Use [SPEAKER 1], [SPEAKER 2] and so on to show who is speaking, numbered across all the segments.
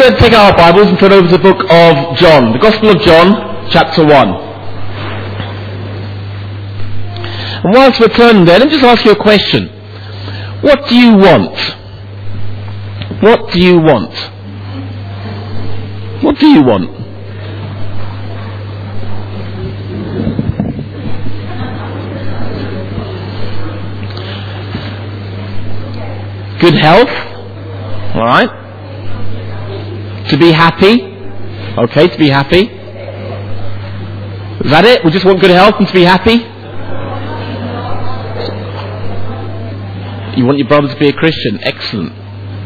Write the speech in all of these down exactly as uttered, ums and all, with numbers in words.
[SPEAKER 1] going to take our Bibles and turn over to the book of John, the Gospel of John, chapter one. And whilst we're turning there, let me just ask you a question. What do you want? What do you want? What do you want? Good health, all right. To be happy, okay, to be happy. Is that it? We just want good health and to be happy. You want your brother to be a Christian, excellent.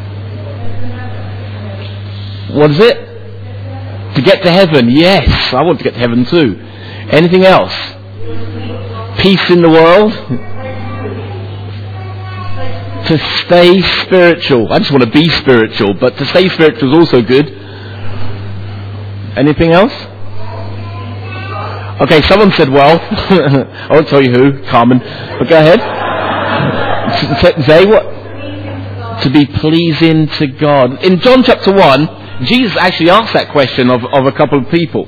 [SPEAKER 1] What is it? To get to heaven, yes, I want to get to heaven too. Anything else? Peace in the world. To stay spiritual. I just want to be spiritual, but to stay spiritual is also good. Anything else? Okay, someone said well. I won't tell you who, Carmen. But go ahead. Say what? To be pleasing to God. In John chapter one, Jesus actually asked that question of, of a couple of people.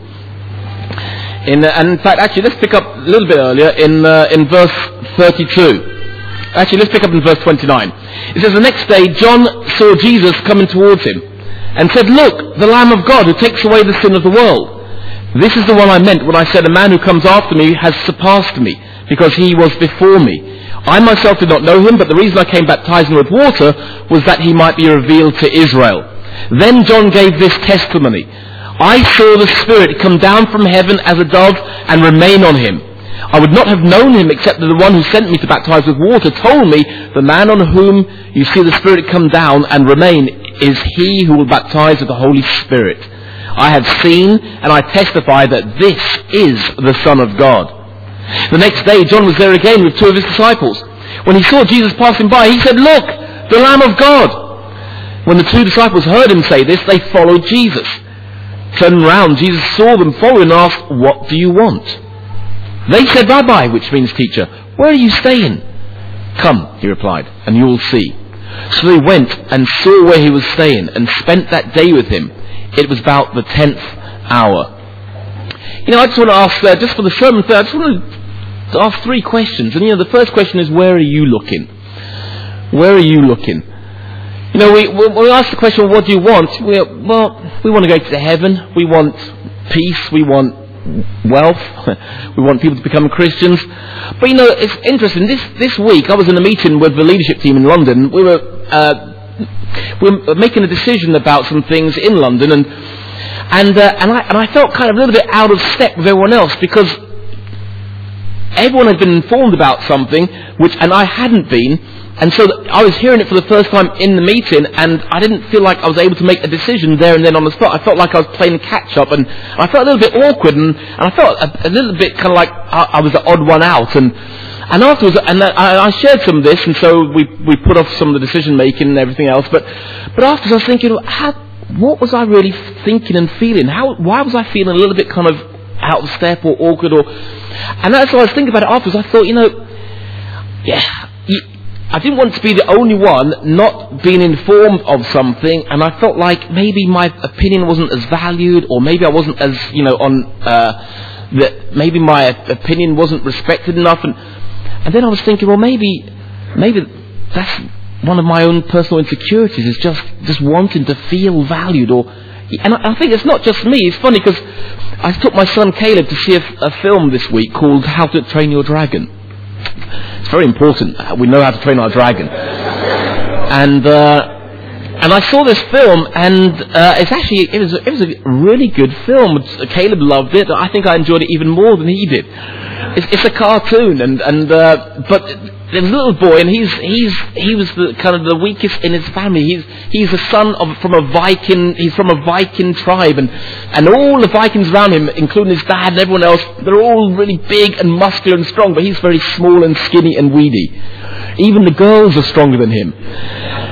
[SPEAKER 1] In, uh, and in fact, actually, let's pick up a little bit earlier in uh, in verse thirty-two. Actually, let's pick up in verse twenty-nine. It says, the next day, John saw Jesus coming towards him and said, look, the Lamb of God who takes away the sin of the world. This is the one I meant when I said, a man who comes after me has surpassed me, because he was before me. I myself did not know him, but the reason I came baptizing with water was that he might be revealed to Israel. Then John gave this testimony. I saw the Spirit come down from heaven as a dove and remain on him. I would not have known him except that the one who sent me to baptize with water told me, the man on whom you see the Spirit come down and remain is he who will baptize with the Holy Spirit. I have seen and I testify that this is the Son of God. The next day John was there again with two of his disciples. When he saw Jesus passing by, he said, look, the Lamb of God. When the two disciples heard him say this, they followed Jesus. Turning round, Jesus saw them following and asked, what do you want? They said, Rabbi, which means teacher, where are you staying? Come, he replied, and you will see. So they went and saw where he was staying and spent that day with him. It was about the tenth hour. You know, I just want to ask, uh, just for the sermon, I just want to ask three questions. And you know, the first question is, where are you looking? Where are you looking? You know, we, we ask the question, well, what do you want? We, well, we want to go to heaven. We want peace. We want wealth. We want people to become Christians. But you know, it's interesting. This this week, I was in a meeting with the leadership team in London. We were uh, we were making a decision about some things in London, and and uh, and I and I felt kind of a little bit out of step with everyone else, because everyone had been informed about something which, and I hadn't been. And so I was hearing it for the first time in the meeting, and I didn't feel like I was able to make a decision there and then on the spot. I felt like I was playing catch-up, and I felt a little bit awkward, and, and I felt a, a little bit kind of like I, I was the odd one out. And and afterwards, and I, I shared some of this, and so we we put off some of the decision-making and everything else. But but afterwards I was thinking, how, what was I really thinking and feeling? How Why was I feeling a little bit kind of out of step or awkward? Or And that's why I was thinking about it afterwards. I thought, you know, yeah... You, I didn't want to be the only one not being informed of something, and I felt like maybe my opinion wasn't as valued, or maybe I wasn't as, you know, on, uh, that maybe my opinion wasn't respected enough, and and then I was thinking, well, maybe, maybe that's one of my own personal insecurities, is just, just wanting to feel valued, or, and I, I think it's not just me. It's funny because I took my son Caleb to see a, a film this week called How to Train Your Dragon. It's very important. We know how to train our dragon. And uh, and I saw this film, and uh, it's actually it was it was a really good film. Caleb loved it. I think I enjoyed it even more than he did. It's, it's a cartoon, and and uh, but there's a little boy, and he's he's he was the kind of the weakest in his family. He's he's the son of from a Viking. He's from a Viking tribe, and and all the Vikings around him, including his dad and everyone else, they're all really big and muscular and strong, but he's very small and skinny and weedy. Even the girls are stronger than him.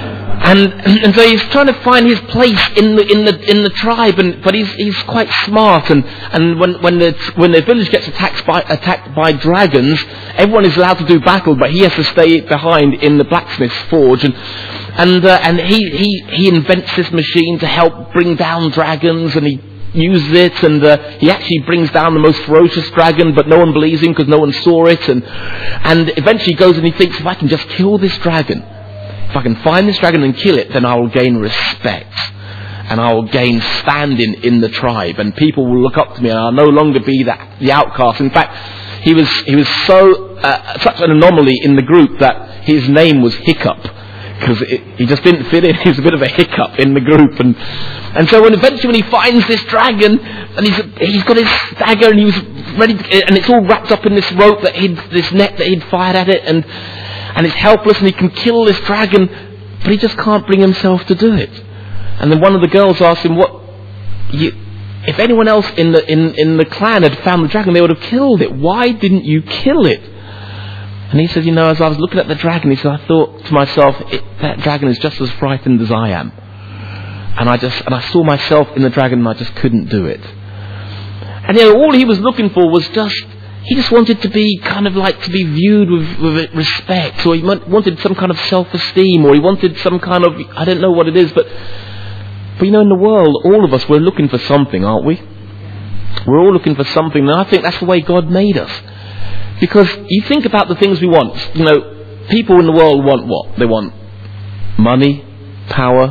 [SPEAKER 1] And, and so he's trying to find his place in the in the in the tribe, and but he's he's quite smart. And, and when when the when the village gets attacked by attacked by dragons, everyone is allowed to do battle, but he has to stay behind in the blacksmith's forge. And and uh, and he, he he invents this machine to help bring down dragons, and he uses it, and uh, he actually brings down the most ferocious dragon, but no one believes him because no one saw it. And and eventually he goes and he thinks, if I can just kill this dragon. If I can find this dragon and kill it, then I will gain respect. And I will gain standing in the tribe. And people will look up to me, and I'll no longer be that, the outcast. In fact, he was he was so uh, such an anomaly in the group that his name was Hiccup. Because he just didn't fit in. He was a bit of a hiccup in the group. And and so when eventually when he finds this dragon, and he's he's got his dagger, and he was ready to, and it's all wrapped up in this rope, that he'd, this net that he'd fired at it, and And it's helpless, and he can kill this dragon, but he just can't bring himself to do it. And then one of the girls asked him, "What? You, if anyone else in the in, in the clan had found the dragon, they would have killed it. Why didn't you kill it?" And he said, "You know, as I was looking at the dragon, he said, I thought to myself, it, that dragon is just as frightened as I am. And I just and I saw myself in the dragon, and I just couldn't do it. And you know, all he was looking for was just." He just wanted to be kind of like to be viewed with, with respect, or he wanted some kind of self-esteem, or he wanted some kind of, I don't know what it is, but, but you know, in the world, all of us, we're looking for something, aren't we? We're all looking for something, and I think that's the way God made us. Because you think about the things we want. You know, people in the world want what? They want money, power,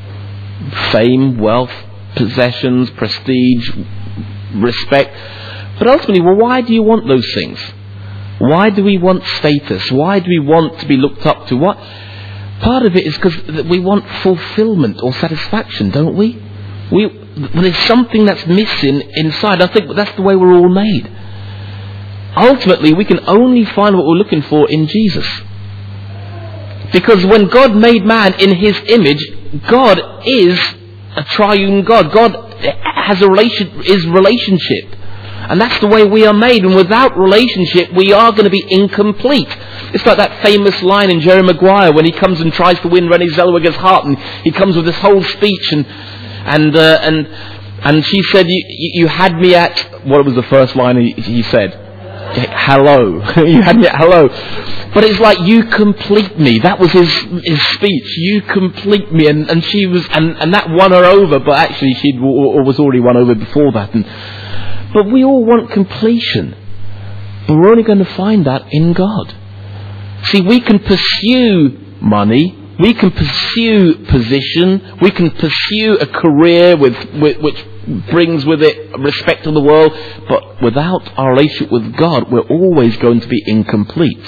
[SPEAKER 1] fame, wealth, possessions, prestige, respect. But ultimately, well, why do you want those things? Why do we want status? Why do we want to be looked up to? What? Part of it is because we want fulfillment or satisfaction, don't we? We well, there's something that's missing inside. I think that's the way we're all made. Ultimately, we can only find what we're looking for in Jesus. Because when God made man in His image, God is a triune God. God has a relation, is relationship. And that's the way we are made. And without relationship, we are going to be incomplete. It's like that famous line in Jerry Maguire when he comes and tries to win Renée Zellweger's heart, and he comes with this whole speech, and and uh, and and she said, you, you had me at, what was the first line he, he said? Hello. You had me at hello. But it's like, you complete me. That was his his speech. You complete me. And, and she was, and, and that won her over, but actually she was already won over before that. And But we all want completion. But we're only going to find that in God. See, we can pursue money. We can pursue position. We can pursue a career with, with which brings with it respect to the world. But without our relationship with God, we're always going to be incomplete.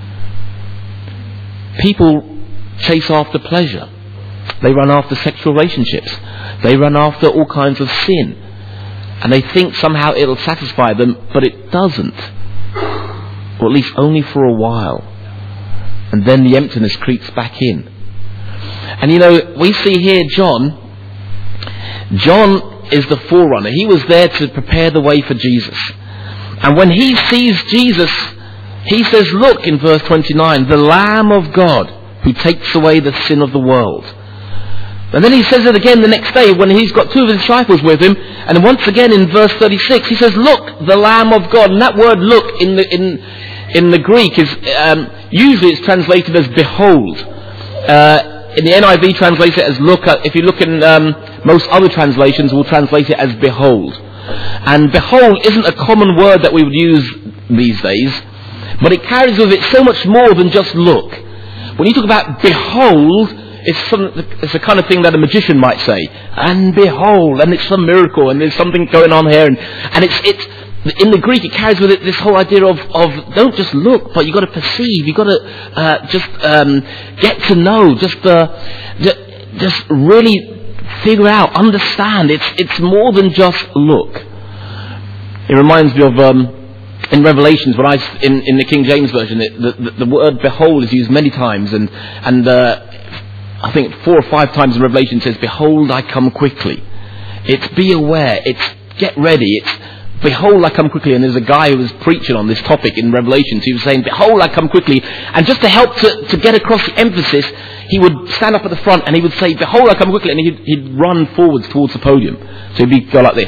[SPEAKER 1] People chase after pleasure. They run after sexual relationships. They run after all kinds of sin. And they think somehow it'll satisfy them, but it doesn't. Or at least only for a while. And then the emptiness creeps back in. And you know, we see here John. John is the forerunner. He was there to prepare the way for Jesus. And when he sees Jesus, he says, look, in verse twenty-nine, the Lamb of God who takes away the sin of the world. And then he says it again the next day when he's got two of his disciples with him. And once again in verse thirty-six, he says, look, the Lamb of God. And that word look in the in in the Greek is um, usually it's translated as behold. Uh, in the N I V translates it as look. If you look in um, most other translations, will translate it as behold. And behold isn't a common word that we would use these days, but it carries with it so much more than just look. When you talk about behold, It's, some, it's the kind of thing that a magician might say. And behold, and it's some miracle, and there's something going on here. And, and it's, it's in the Greek, it carries with it this whole idea of, of don't just look, but you've got to perceive. You've got to uh, just um, get to know. Just, uh, just, just really figure out, understand. It's, it's more than just look. It reminds me of um, in Revelations, when I in, in the King James version, it, the, the, the word behold is used many times, and and. Uh, I think four or five times in Revelation it says, behold, I come quickly. It's be aware. It's get ready. It's behold, I come quickly. And there's a guy who was preaching on this topic in Revelations. He was saying, behold, I come quickly. And just to help to, to get across the emphasis, he would stand up at the front and he would say, behold, I come quickly. And he'd, he'd run forwards towards the podium. So he'd go like this.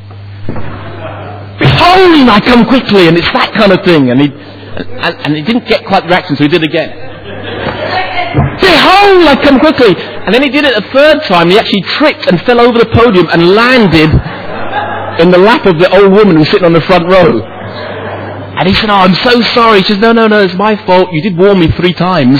[SPEAKER 1] Behold, I come quickly. And it's that kind of thing. And he and, and he didn't get quite the reaction, so he did it again. Behold, I come quickly. And then he did it a third time. He actually tripped and fell over the podium and landed in the lap of the old woman who was sitting on the front row. And he said, oh, I'm so sorry. She says, no, no, no, it's my fault. You did warn me three times.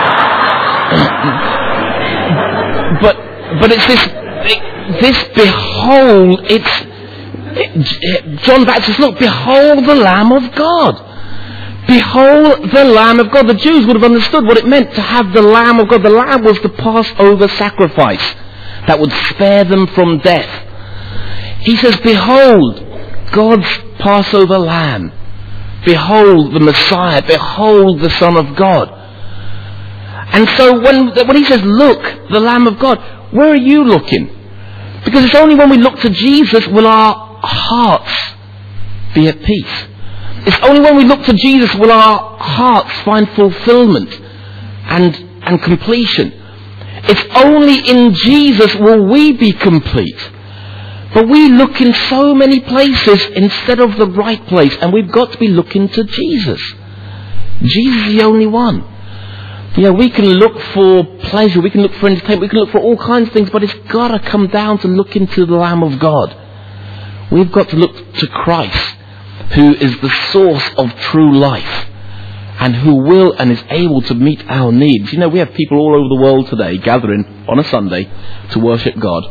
[SPEAKER 1] but but it's this, it, this behold, it's, it, John Baptist says, look, behold the Lamb of God. Behold the Lamb of God. The Jews would have understood what it meant to have the Lamb of God. The Lamb was the Passover sacrifice that would spare them from death. He says, behold, God's Passover Lamb. Behold the Messiah. Behold the Son of God. And so when, when he says, look, the Lamb of God, where are you looking? Because it's only when we look to Jesus will our hearts be at peace. It's only when we look to Jesus will our hearts find fulfillment and, and completion. It's only in Jesus will we be complete. But we look in so many places instead of the right place, and we've got to be looking to Jesus. Jesus is the only one. You know, we can look for pleasure, we can look for entertainment, we can look for all kinds of things, but it's got to come down to looking to the Lamb of God. We've got to look to Christ, who is the source of true life, and who will and is able to meet our needs. You know, we have people all over the world today gathering on a Sunday to worship God.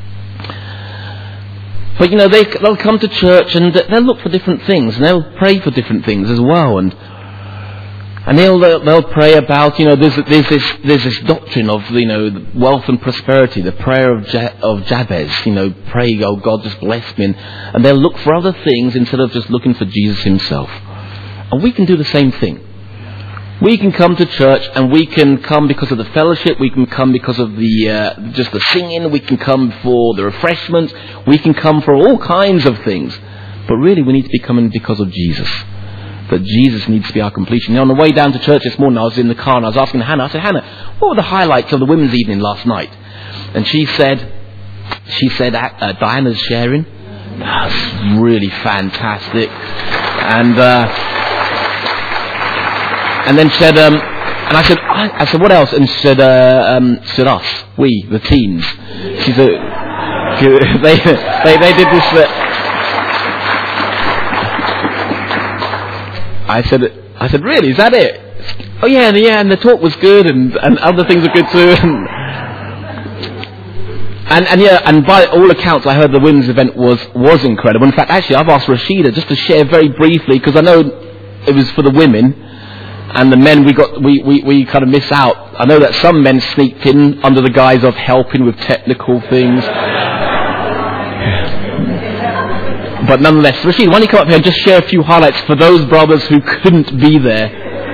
[SPEAKER 1] But, you know, they, they'll come to church and they'll look for different things, and they'll pray for different things as well. And and they'll they'll pray about, you know, there's there's this there's this doctrine of, you know, wealth and prosperity, the prayer of Ja- of Jabez, you know, pray, oh God, just bless me, and, and they'll look for other things instead of just looking for Jesus Himself. And we can do the same thing. We can come to church, and we can come because of the fellowship. We can come because of the uh, just the singing. We can come for the refreshment. We can come for all kinds of things. But really, we need to be coming because of Jesus. That Jesus needs to be our completion. You know, on the way down to church this morning, I was in the car and I was asking Hannah. I said, Hannah, what were the highlights of the women's evening last night? And she said, she said, uh, Diana's sharing. That's really fantastic. And. Uh, And then she said, um, and I said, I, I said, what else? And she said, uh, um, she said, us, we, the teens. She said, they, they, they did this. Uh, I said, I said, really? Is that it? Oh yeah, and yeah, and the talk was good, and, and other things are good too. And, and and yeah, and by all accounts, I heard the women's event was was incredible. In fact, actually, I've asked Rashida just to share very briefly, because I know it was for the women. And the men, we got, we, we, we kind of miss out. I know that some men sneaked in under the guise of helping with technical things. But nonetheless, Rashid, why don't you come up here and just share a few highlights for those brothers who couldn't be there?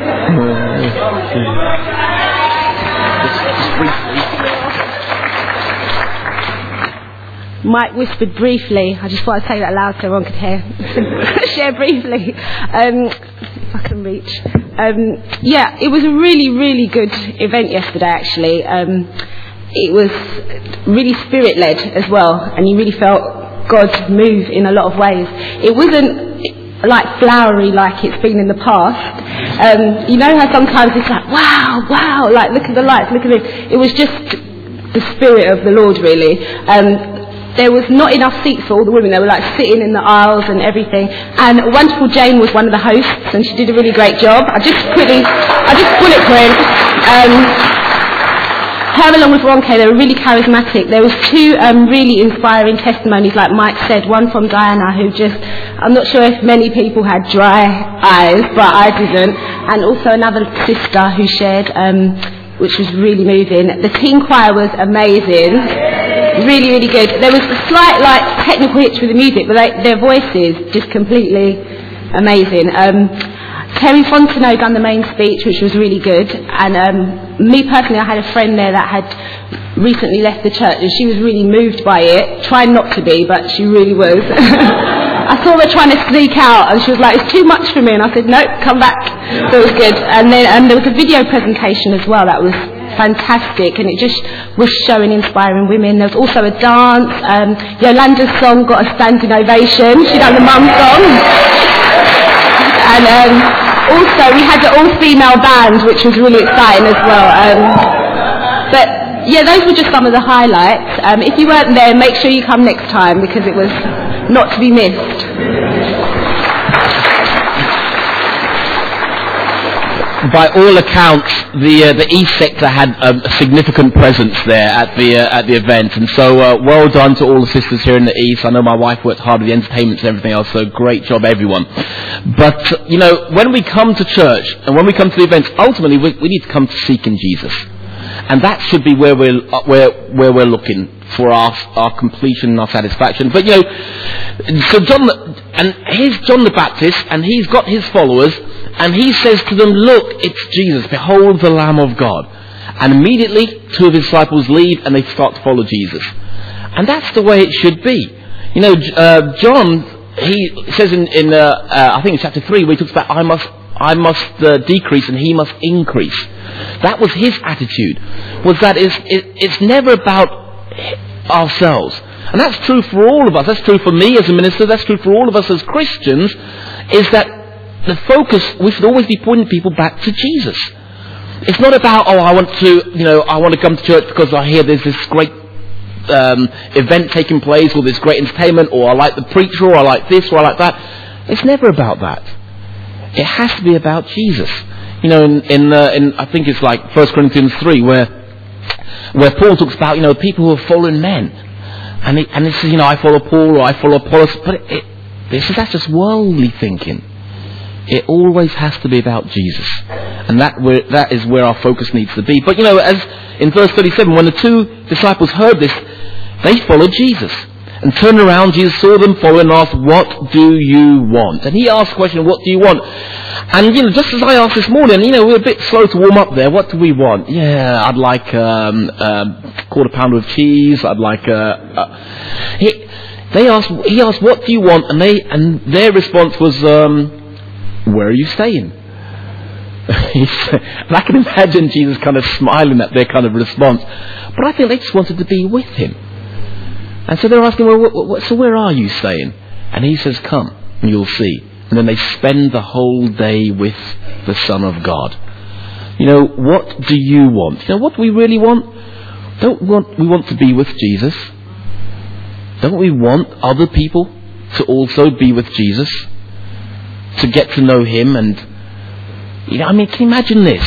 [SPEAKER 2] Mike whispered briefly. I just thought I'd say that loud so everyone could hear. Share briefly. Um, if I can reach. Um, yeah, it was a really, really good event yesterday, actually. Um, it was really spirit-led as well, and you really felt God move in a lot of ways. It wasn't like flowery like it's been in the past. Um, you know how sometimes it's like, wow, wow, like look at the lights, look at it. It was just the Spirit of the Lord, really. Um, There was not enough seats for all the women. They were like sitting in the aisles and everything. And Wonderful Jane was one of the hosts, and she did a really great job. I just quickly, I just bullet point. Um, her along with Ronke, they were really charismatic. There was two um, really inspiring testimonies, like Mike said. One from Diana, who just, I'm not sure if many people had dry eyes, but I didn't. And also another sister who shared, um, which was really moving. The teen choir was amazing. Really, really good. There was a slight, like, technical hitch with the music, but they, their voices just completely amazing. Um, Terry Fontenot done the main speech, which was really good. And um, me personally, I had a friend there that had recently left the church, and she was really moved by it. Trying not to be, but she really was. I saw her trying to sneak out, and she was like, it's too much for me, and I said, no, come back. So it was good. And then and there was a video presentation as well that was fantastic, and it just was showing inspiring women. There was also a dance. Um, Yolanda's song got a standing ovation. She done the mum song. And um, also we had an all-female band, which was really exciting as well. Um, but yeah, those were just some of the highlights. Um, if you weren't there, make sure you come next time, because it was not to be missed.
[SPEAKER 1] By all accounts, the uh, the East sector had um, a significant presence there at the uh, at the event, and so uh, well done to all the sisters here in the East. I know my wife worked hard with the entertainments and everything else, so great job, everyone. But you know, when we come to church and when we come to the events, ultimately we, we need to come to seek in Jesus, and that should be where we're uh, where where we're looking for our our completion and our satisfaction. But you know, so John, and here's John the Baptist, and he's got his followers. And he says to them, look, it's Jesus. Behold the Lamb of God. And immediately, two of his disciples leave and they start to follow Jesus. And that's the way it should be. You know, uh, John, he says in, in uh, uh, I think in chapter three, where he talks about, I must, I must uh, decrease and he must increase. That was his attitude. Was that it's, it, it's never about ourselves. And that's true for all of us. That's true for me as a minister. That's true for all of us as Christians. Is that the focus, we should always be pointing people back to Jesus. It's not about, oh, I want to, you know, I want to come to church because I hear there's this great um, event taking place, or this great entertainment, or I like the preacher, or I like this, or I like that. It's never about that. It has to be about Jesus. You know, in, in, uh, in I think it's like First Corinthians three, where where Paul talks about, you know, people who are following men. And he, and he says, you know, I follow Paul, or I follow Apollos, but it, it, this is, that's just worldly thinking. It always has to be about Jesus. And that where, that is where our focus needs to be. But you know, as in verse thirty-seven, when the two disciples heard this, they followed Jesus. And turned around, Jesus saw them following and asked, what do you want? And he asked the question, what do you want? And you know, just as I asked this morning, you know, we're a bit slow to warm up there. What do we want? Yeah, I'd like um, a quarter pounder of cheese. I'd like a... a he, they asked, he asked, what do you want? And they and their response was... Um, where are you staying? And I can imagine Jesus kind of smiling at their kind of response. But I think they just wanted to be with him. And so they're asking, well, what, what, so where are you staying? And he says, come, and you'll see. And then they spend the whole day with the Son of God. You know, what do you want? You know, what do we really want? Don't want we want to be with Jesus? Don't we want other people to also be with Jesus? To get to know him? And you know, I mean, can you imagine this?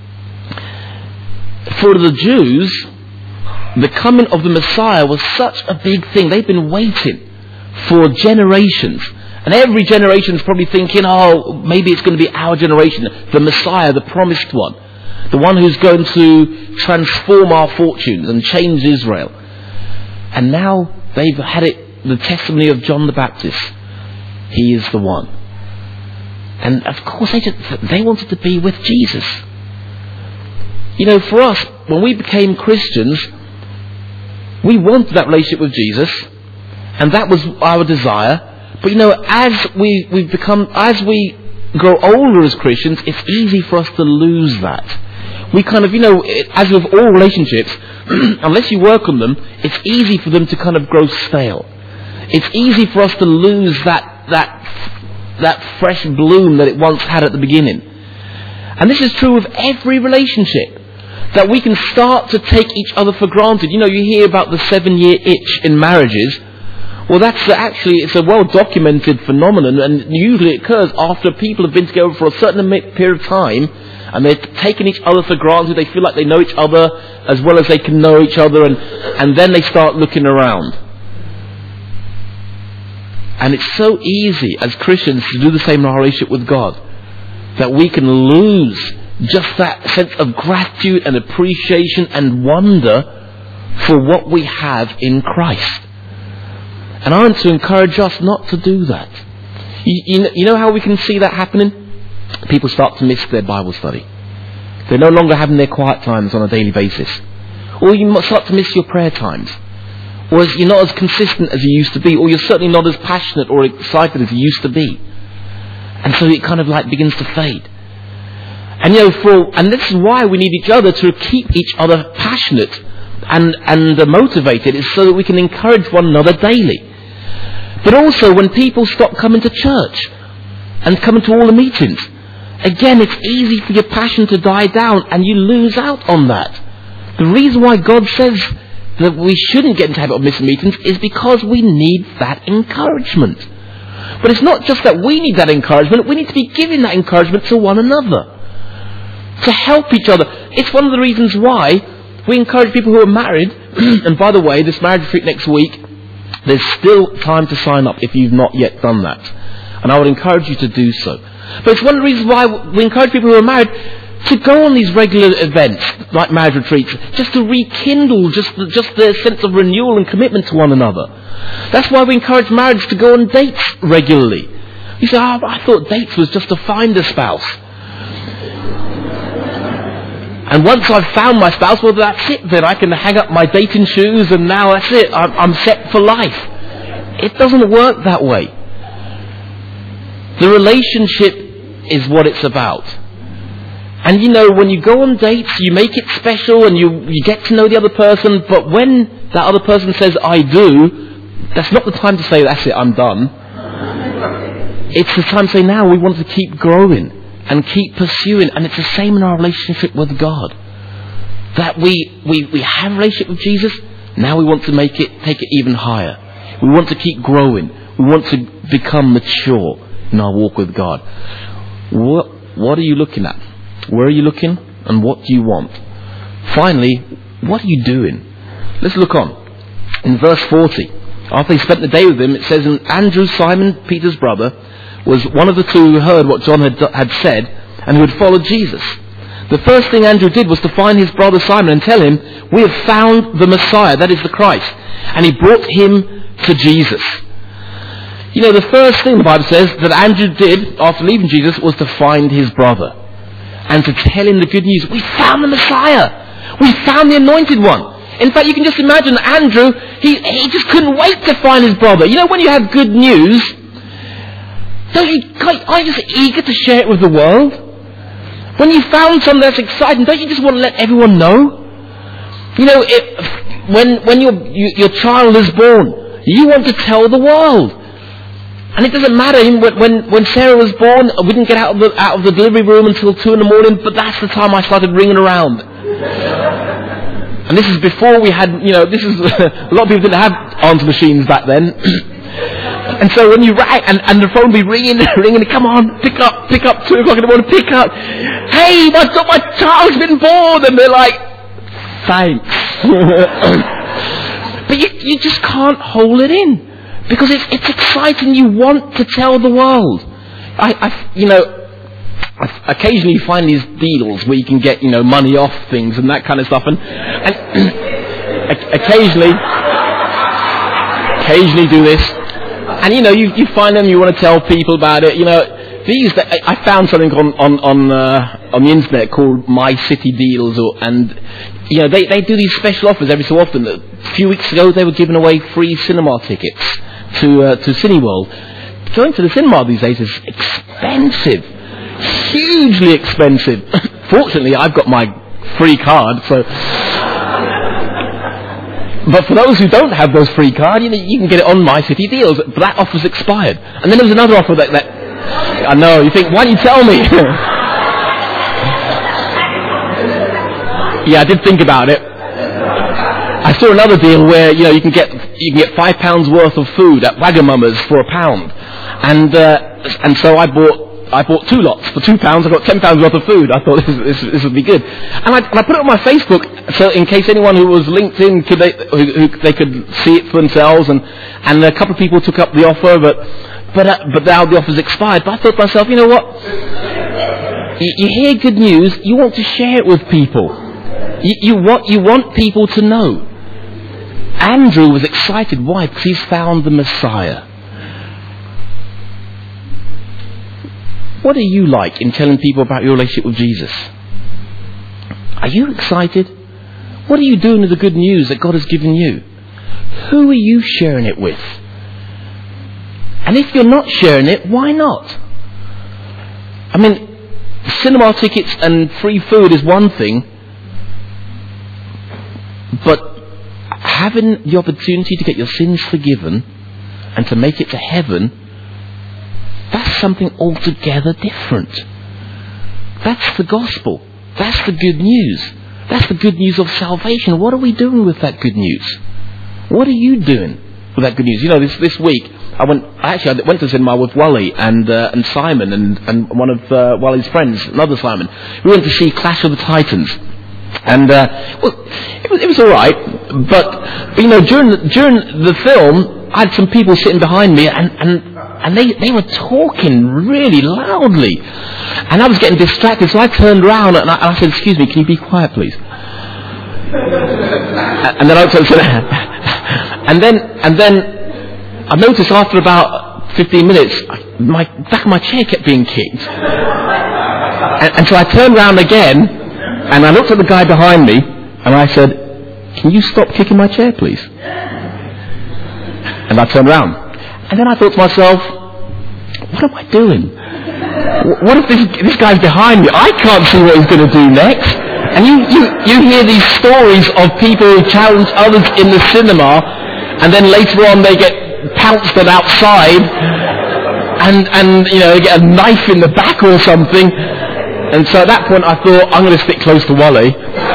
[SPEAKER 1] For the Jews, the coming of the Messiah was such a big thing. They've been waiting for generations, and every generation is probably thinking, oh, maybe it's going to be our generation, the Messiah, the promised one, the one who's going to transform our fortunes and change Israel. And now they've had it, the testimony of John the Baptist. He is the one. And of course, they just, they wanted to be with Jesus. You know, for us, when we became Christians, we wanted that relationship with Jesus, and that was our desire. But you know, as we we become, as we grow older as Christians, it's easy for us to lose that. We kind of, you know, as with all relationships, unless you work on them, it's easy for them to kind of grow stale. It's easy for us to lose that that. that fresh bloom that it once had at the beginning. And this is true of every relationship, that we can start to take each other for granted. You know, you hear about the seven-year itch in marriages. Well, that's actually, it's a well-documented phenomenon, and usually it occurs after people have been together for a certain period of time, and they're taking each other for granted. They feel like they know each other as well as they can know each other, and, and then they start looking around. And it's so easy as Christians to do the same in our relationship with God, that we can lose just that sense of gratitude and appreciation and wonder for what we have in Christ. And I want to encourage us not to do that. You, you, know, you know how we can see that happening? People start to miss their Bible study. They're no longer having their quiet times on a daily basis. Or you start to miss your prayer times. or you're not as consistent as you used to be, or you're certainly not as passionate or excited as you used to be. And so it kind of like begins to fade. And you know, for and this is why we need each other to keep each other passionate and and uh, motivated, is so that we can encourage one another daily. But also, when people stop coming to church and coming to all the meetings, again, it's easy for your passion to die down, and you lose out on that. The reason why God says that we shouldn't get into the habit of missing meetings is because we need that encouragement. But it's not just that we need that encouragement, we need to be giving that encouragement to one another, to help each other. It's one of the reasons why we encourage people who are married, and by the way, this marriage retreat next week, there's still time to sign up if you've not yet done that. And I would encourage you to do so. But it's one of the reasons why we encourage people who are married to go on these regular events, like marriage retreats, just to rekindle just, just their sense of renewal and commitment to one another. That's why we encourage marriage to go on dates regularly. You say, oh, I thought dates was just to find a spouse. And once I've found my spouse, well, that's it then. I can hang up my dating shoes and now that's it. I'm, I'm set for life. It doesn't work that way. The relationship is what it's about. And you know, when you go on dates, you make it special and you, you get to know the other person, but when that other person says, I do, that's not the time to say, that's it, I'm done. It's the time to say, now we want to keep growing and keep pursuing. And it's the same in our relationship with God. That we, we, we have a relationship with Jesus, now we want to make it, take it even higher. We want to keep growing. We want to become mature in our walk with God. What, what are you looking at? Where are you looking? And what do you want? Finally, what are you doing? Let's look on. In verse forty, after he spent the day with him, it says, and Andrew, Simon Peter's brother, was one of the two who heard what John had, had said and who had followed Jesus. The first thing Andrew did was to find his brother Simon and tell him, we have found the Messiah, that is the Christ. And he brought him to Jesus. You know, the first thing the Bible says that Andrew did after leaving Jesus was to find his brother and to tell him the good news. We found the Messiah. We found the Anointed One. In fact, you can just imagine Andrew, he, he just couldn't wait to find his brother. You know, when you have good news, don't you, aren't you just eager to share it with the world? When you found something that's exciting, don't you just want to let everyone know? You know, it, when when your you, your child is born, you want to tell the world. And it doesn't matter, when, when Sarah was born, we didn't get out of the out of the delivery room until two in the morning, but that's the time I started ringing around. And this is before we had, you know, this is, a lot of people didn't have answer machines back then. And so when you rang, and, and the phone would be ringing, ringing, come on, pick up, pick up, two o'clock in the morning, pick up. Hey, my, my child's been born, and they're like, thanks. But you, you just can't hold it in. Because it's, it's exciting, you want to tell the world. I, I, you know, I occasionally find these deals where you can get, you know, money off things and that kind of stuff. And, and occasionally, occasionally do this. And, you know, you, you find them, you want to tell people about it. You know, these, I found something on, on, on, uh, on the internet called My City Deals. Or, and, you know, they, they do these special offers every so often. A few weeks ago, they were giving away free cinema tickets to uh, to Cineworld. Going to the cinema these days is expensive, hugely expensive. Fortunately, I've got my free card, so. But for those who don't have those free cards, you know, you can get it on My City Deals. But that offer's expired. And then there was another offer that, that I know. You think, why didn't you tell me? Yeah, I did think about it. I saw another deal where, you know, you can get you can get five pounds worth of food at Wagamama's for a pound, and uh, and so I bought I bought two lots for two pounds. I got ten pounds worth of food. I thought this this, this would be good, and I, and I put it on my Facebook so in case anyone who was LinkedIn could they who, who they could see it for themselves, and and a couple of people took up the offer, but but uh, but now the offer's expired. But I thought to myself, you know what? You, you hear good news, you want to share it with people. You, you want you want people to know. Andrew was excited. Why? Because he's found the Messiah. What are you like in telling people about your relationship with Jesus? Are you excited? What are you doing with the good news that God has given you? Who are you sharing it with? And if you're not sharing it, why not? I mean, cinema tickets and free food is one thing, but having the opportunity to get your sins forgiven and to make it to heaven, that's something altogether different. That's the gospel. That's the good news. That's the good news of salvation. What are we doing with that good news? What are you doing with that good news? You know, this this week, I went, actually I went to cinema with Wally and uh, and Simon and, and one of uh, Wally's friends, another Simon. We went to see Clash of the Titans. And, uh, well, it was, it was alright, but, you know, during the, during the film, I had some people sitting behind me and, and, and they, they were talking really loudly. And I was getting distracted, so I turned around and I, and I said, excuse me, can you be quiet, please? And then I said, and then, and then I noticed after about fifteen minutes, my back of my chair kept being kicked. And, and so I turned around again, and I looked at the guy behind me, and I said, can you stop kicking my chair, please? And I turned around. And then I thought to myself, what am I doing? What if this, this guy's behind me? I can't see what he's going to do next. And you, you, you hear these stories of people who challenge others in the cinema, and then later on they get pounced on outside, and, and you know, they get a knife in the back or something. And so at that point I thought, I'm going to stick close to Wally.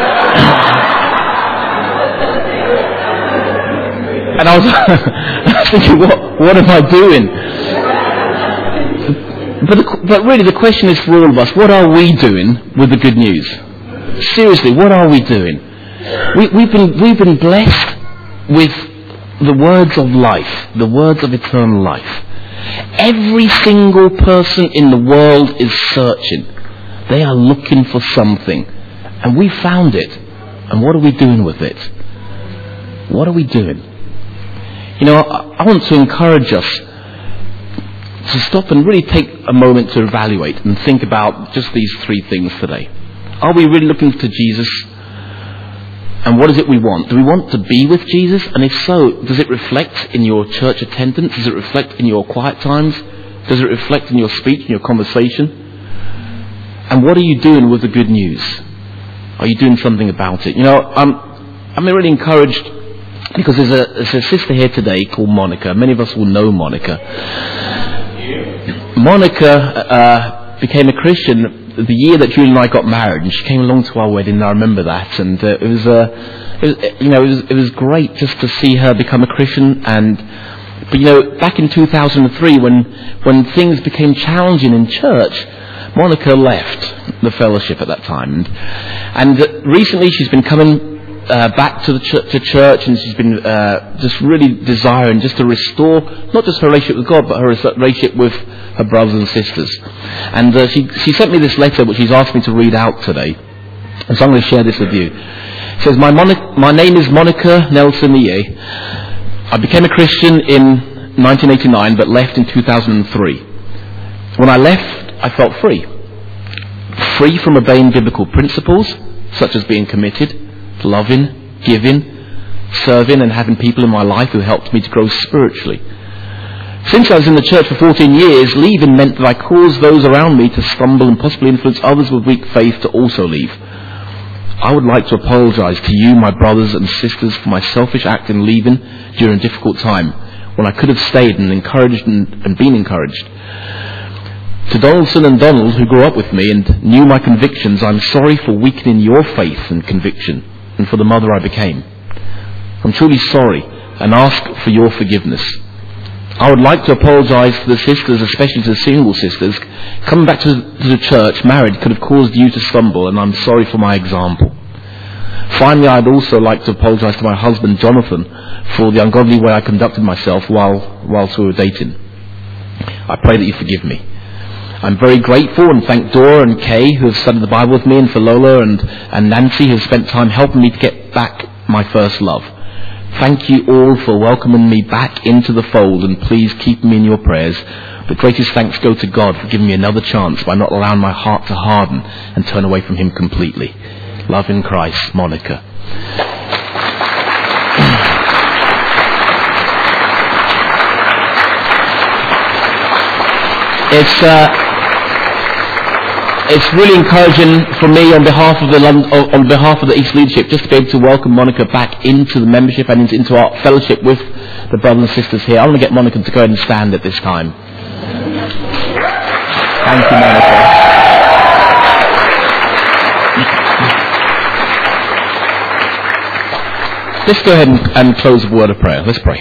[SPEAKER 1] And I was, I was thinking, what, what am I doing? But, the, but really the question is for all of us, what are we doing with the good news? Seriously, what are we doing? We, we've been, we've been blessed with the words of life, the words of eternal life. Every single person in the world is searching. They are looking for something. And we found it. And what are we doing with it? What are we doing? You know, I, I want to encourage us to stop and really take a moment to evaluate and think about just these three things today. Are we really looking to Jesus? And what is it we want? Do we want to be with Jesus? And if so, does it reflect in your church attendance? Does it reflect in your quiet times? Does it reflect in your speech, in your conversation? And what are you doing with the good news? Are you doing something about it? You know, I'm, I'm really encouraged because there's a, there's a sister here today called Monica. Many of us will know Monica. Monica uh, became a Christian the year that Julie and I got married, and she came along to our wedding. And I remember that, and uh, it was, uh, it was, you know, it was, it was great just to see her become a Christian. And but you know, back in two thousand three, when when things became challenging in church, Monica left the fellowship at that time, and, and recently she's been coming uh, back to the ch- to church, and she's been uh, just really desiring just to restore not just her relationship with God, but her relationship with her brothers and sisters. And uh, she she sent me this letter, which she's asked me to read out today, and so I'm going to share this with you. It says, "My Mon- my name is Monica Nelson Iye. I became a Christian in nineteen eighty-nine, but left in two thousand three. When I left, I felt free. Free from obeying biblical principles, such as being committed, loving, giving, serving, and having people in my life who helped me to grow spiritually. Since I was in the church for fourteen years, leaving meant that I caused those around me to stumble and possibly influence others with weak faith to also leave. I would like to apologize to you, my brothers and sisters, for my selfish act in leaving during a difficult time, when I could have stayed and encouraged and, and been encouraged. To Donaldson and Donald, who grew up with me and knew my convictions, I'm sorry for weakening your faith and conviction, and for the mother I became. I'm truly sorry and ask for your forgiveness. I would like to apologize to the sisters, especially to the single sisters. Coming back to, to the church, married, could have caused you to stumble, and I'm sorry for my example. Finally, I'd also like to apologize to my husband, Jonathan, for the ungodly way I conducted myself while whilst we were dating. I pray that you forgive me. I'm very grateful and thank Dora and Kay, who have studied the Bible with me, and for Lola and, and Nancy, who have spent time helping me to get back my first love. Thank you all for welcoming me back into the fold, and please keep me in your prayers. The greatest thanks go to God for giving me another chance by not allowing my heart to harden and turn away from Him completely. Love in Christ, Monica." It's uh, it's really encouraging for me on behalf of the London, on behalf of the East leadership, just to be able to welcome Monica back into the membership and into our fellowship with the brothers and sisters here. I want to get Monica to go ahead and stand at this time. Thank you, Monica. Let's go ahead and, and close with a word of prayer. Let's pray.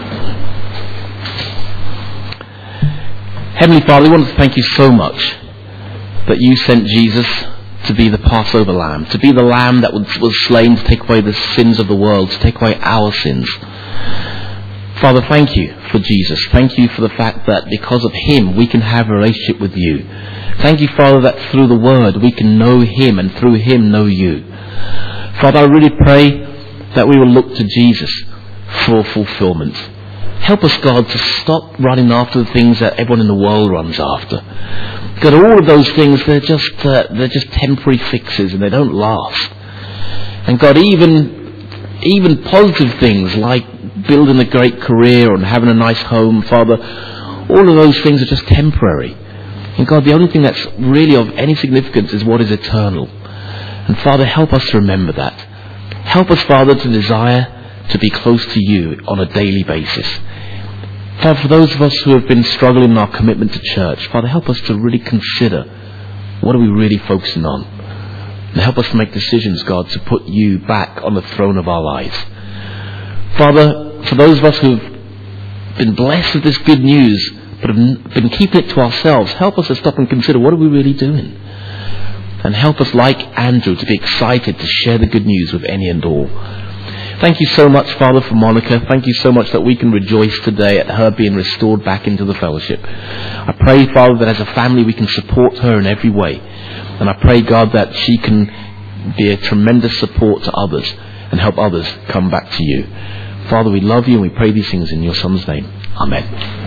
[SPEAKER 1] Heavenly Father, we want to thank you so much that you sent Jesus to be the Passover lamb, to be the lamb that was, was slain to take away the sins of the world, to take away our sins. Father, thank you for Jesus. Thank you for the fact that because of him we can have a relationship with you. Thank you, Father, that through the word we can know him and through him know you. Father, I really pray that we will look to Jesus for fulfillment. Help us, God, to stop running after the things that everyone in the world runs after. God, all of those things, they're just uh, they're just temporary fixes and they don't last. And God, even even positive things like building a great career and having a nice home, Father, all of those things are just temporary. And God, the only thing that's really of any significance is what is eternal. And Father, help us to remember that. Help us, Father, to desire to be close to you on a daily basis. Father, for those of us who have been struggling in our commitment to church, Father, help us to really consider what are we really focusing on. And help us to make decisions, God, to put you back on the throne of our lives. Father, for those of us who have been blessed with this good news, but have been keeping it to ourselves, help us to stop and consider what are we really doing. And help us, like Andrew, to be excited to share the good news with any and all. Thank you so much, Father, for Monica. Thank you so much that we can rejoice today at her being restored back into the fellowship. I pray, Father, that as a family we can support her in every way. And I pray, God, that she can be a tremendous support to others and help others come back to you. Father, we love you and we pray these things in your Son's name. Amen.